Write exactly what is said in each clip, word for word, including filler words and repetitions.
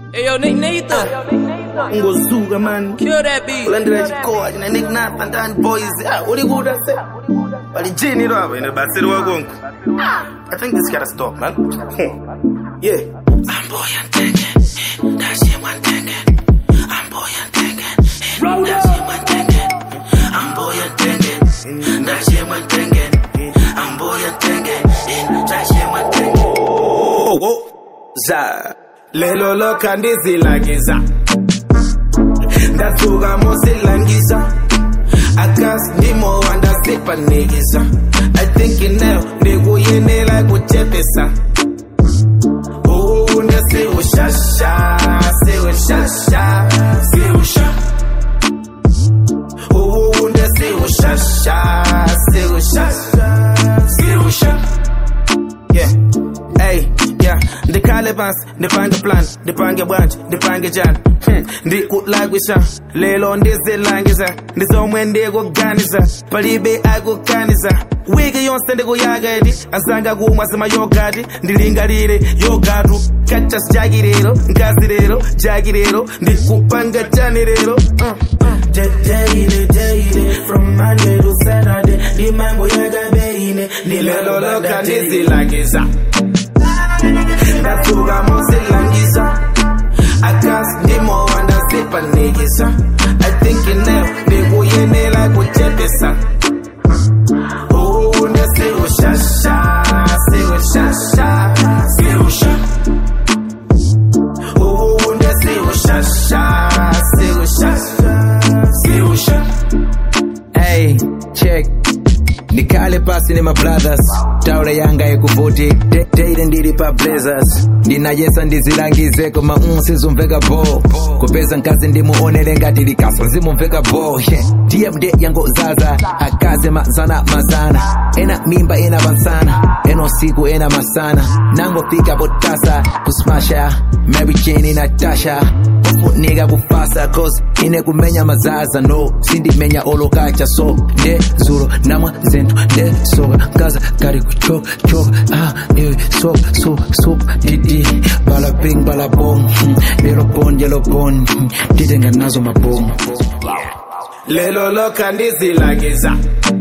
Hey yo, Nick Nathan. Ngozuka man. Kill that beat. Ulandela chikoa jina Nick Nathan and boys. Ah, what do you go to say? Bali jini raba ina basiri wagongo. I think this gotta stop, man. Yeah. I'm boy and thinking. That's him one thinking. I'm boy and thinking. That's him one thinking. I'm boy and thinking. That's him one thinking. I'm boy and thinking. That's him one thinking. Oh, oh. Za. Lelo loka ndizilangiza Ndasuka musilangiza Akas ndimo wandasipa nigiza I think you know ndikuyenela kuchepesa Oh ndasiwu shasha Siwu shasha Siwu shasha Oh ndasiwu shasha Siwu shasha Siwu shasha Yeah Hey Yeah, the Calibans, the Panga plan, the Panga branch, the Panga jan. The good language, Lelo on this the language, the song when they go Ganiza, Paribe I go Ganiza. Wiggy on Sende go Yagadi, Azanga go Masama Yogadi, the Lingarire, Yogadu, catch us Jagirero, Gasidero, Jagirero, the Kupanga Janirero. Jayde, Jayde, from Monday to Saturday, the Mango Yagabe, the Lelo Loka, the Langiza. Ndasuka musilangiza Akas ndimo wandasipa nigiza I think you know ndikuyenela kuchepesa Oh ndasiwu shasha Siwu shasha Siwu shasha Oh ndasiwu shasha Siwu shasha Siwu shasha Hey, check Nikale pasi ni my brothers Taure yanga yekuvoti Date ndiri pa blazers Ndina yesa ndizilangize Kuma unsi zumveka bo Kupeza nkazi ndimuonele ngati likaswa Zimumveka bo yeah. D M D yango zaza Akaze mazana mazana Ena mimba ena bansana Eno siku ena masana Nango pika botasa Kusmasha Mary Jane Natasha Nigga kufasa cause ine kumenya mazaza no sindi menya olokacha so de zuro namwa zento de soga kaza kari kuchok chok ah eh so so so didi bala ping bala bong yellow bone yellow bone didenga nazo mabong Lelo loka ndizilangiza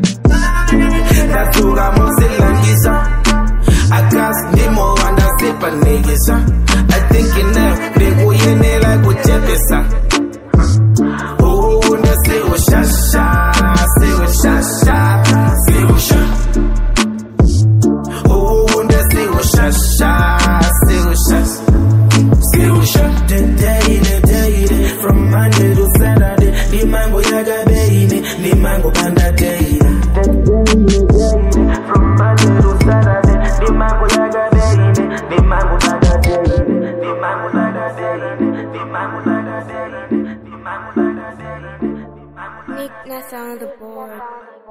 Ndasuka musilangiza Akas ndimo wandasipa nigiza I think you know ndikuyenela kuchepesa Oh ndasiwu shasha Siwu shasha Siwu shasha Oh ndasiwu shasha Siwu shasha Siwu shasha The day, the day, the from Monday to Saturday The mango yaga baby The mango banda day From Monday to Saturday The mango yaga baby The mango banda day The mango banda day The mango banda day The mango banda day Nick Nathan on the board.